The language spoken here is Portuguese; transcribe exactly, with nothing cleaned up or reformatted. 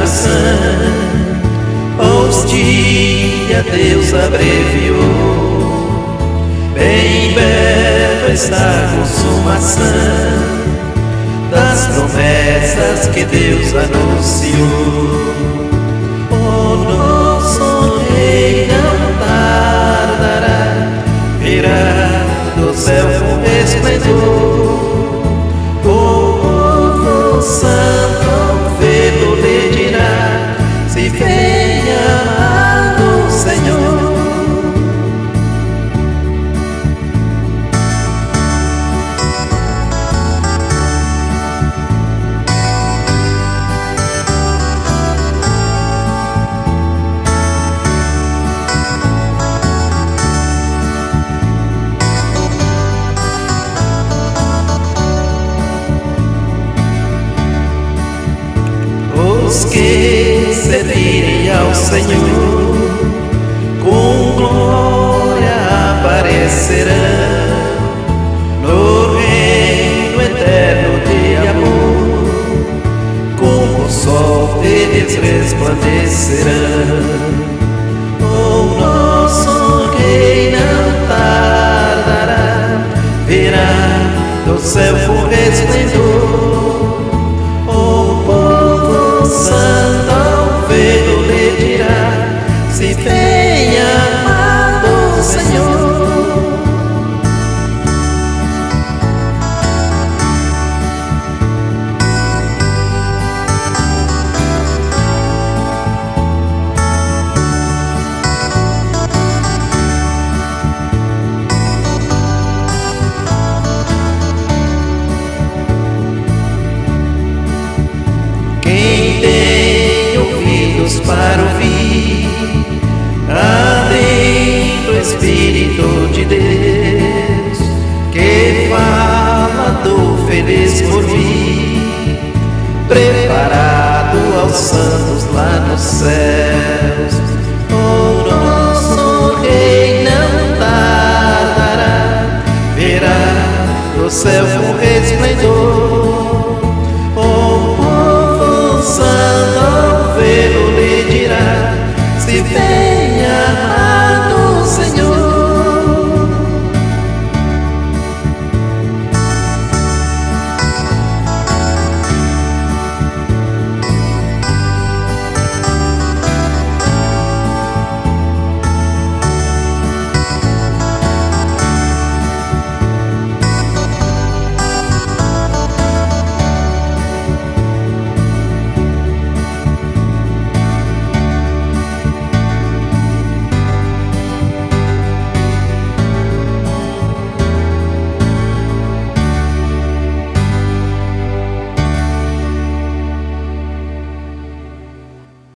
do sangue, os dias Deus abreviou. Bem belo está a consumação das promessas que Deus anunciou. O nosso Rei não tardará, virá do céu com resplendor. O povo santo vê-lo lhe dirá: se vem amado Senhor. Os que servirem ao Senhor com glória aparecerão no reino eterno de amor. Como o sol eles resplandecerão. O nosso Rei não tardará, virá do céu com resplendor. Santo ao vê-lo lhe dirá: se vem amado Senhor. Quem tem ouvidos para ouvir, adentro o Espírito de Deus, que fala do feliz porvir, preparado aos santos lá nos céus. O nosso Rei não tardará, virá do céu com resplendor.